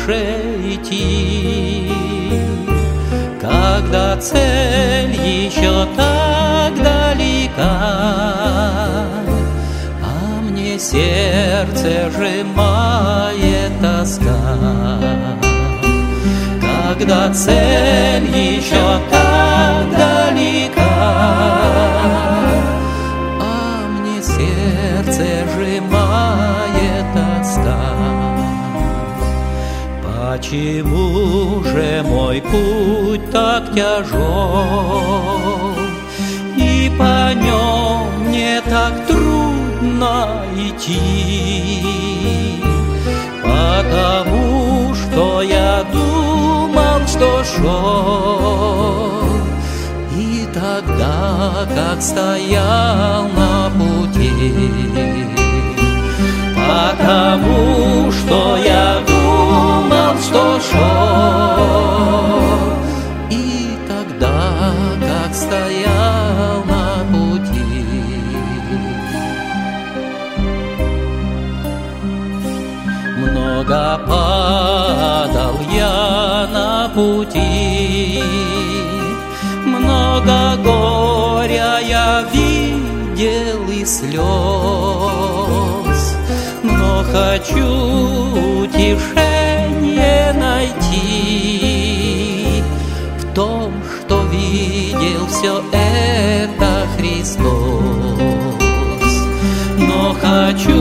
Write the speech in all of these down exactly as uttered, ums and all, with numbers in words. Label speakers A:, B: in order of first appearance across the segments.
A: дальше идти, когда цель еще так далека, а мне сердце сжимает тоска. Когда цель еще так далека, а мне сердце сжимает тоска. Почему же мой путь так тяжел, и по нем мне так трудно идти? Потому что я думал, что шел, и тогда, как стоял на пути. Потому что я думал, что шел, и тогда, как стоял на пути. Много падал я на пути, много горя я видел и слез, но хочу утешение найти в том, что видел все это Христос. Но хочу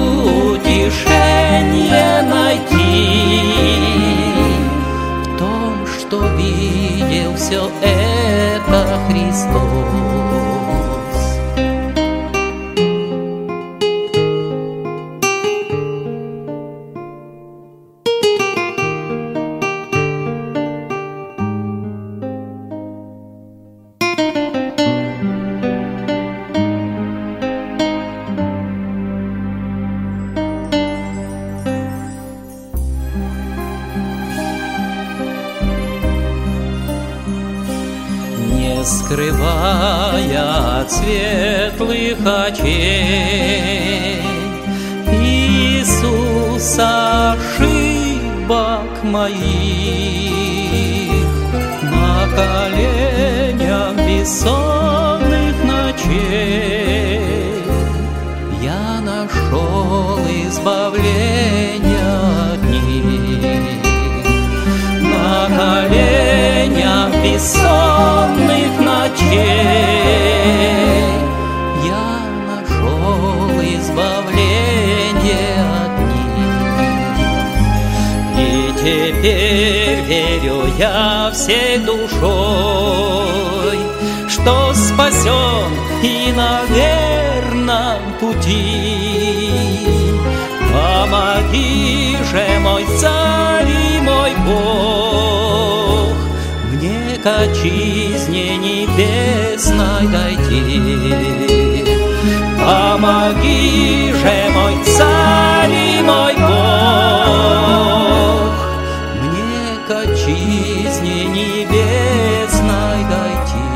A: утешение найти в том, что видел все это Христос. Не скрывая от светлых очей Иисуса ошибок моих, на коленях бессонных ночей я нашел избавление от них. На коленях бессонных ночей я нашел избавление от них. И теперь верю я всей душой, что спасен и на верном пути. Помоги же, мой Царь и мой Бог, мне к отчизне небесной дойти. Помоги же, мой Царь и мой Бог, мне к отчизне небесной дойти.